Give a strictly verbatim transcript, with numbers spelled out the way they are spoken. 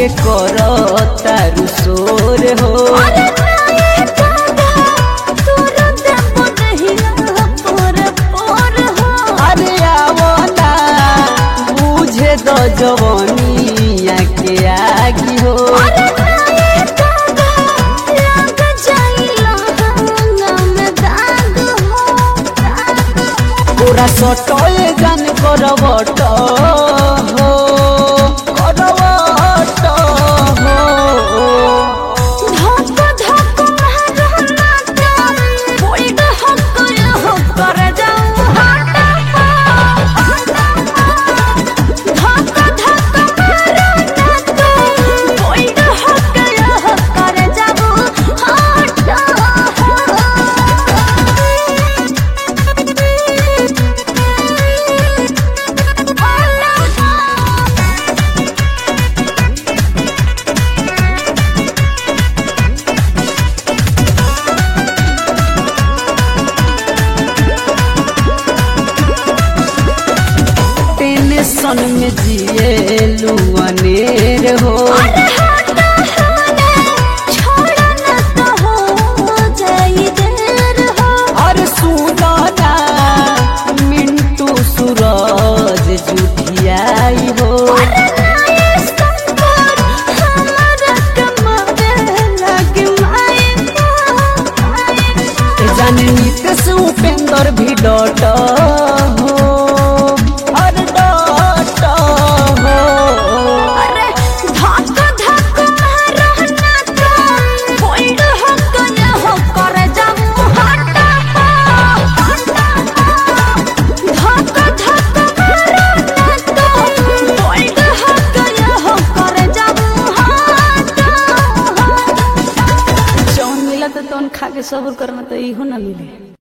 के करो तारू सोर हो। अरे नाये दादा तोरा देबो नहीं पोर पोर हो। अरे आवो ना बुझे दो जवानिया के आगी हो। अरे नाये दादा लग जाई लहंगा में दाग हो। पूरा सटोए जान करवट हो करवट हो। धक धक मारना तो बोल्ड हक हो कर जाऊं हाटा धक धक मारना तो बोल्ड हक हो कर जाऊं हाटा। टेंशन में जिए लुअनेर हो। अरे हटा होने छोड़ा ना तो हो जाई देर हो। और सुनो ना मिंटू सूरज जुठियाई हो। अरे नाये संकर हमारा कमावे लग माए ए जाने नीतीश उपेंद्र भी डट हो और डट हो। अरे धक धक मारना तो बोल्ड हक हो कर जाऊं हाटा धक धक मारना तो बोल्ड हक हो कर जाऊं हाटा। जौन मिला तो तौन खा के सब्र करना तो इहो ना मिले।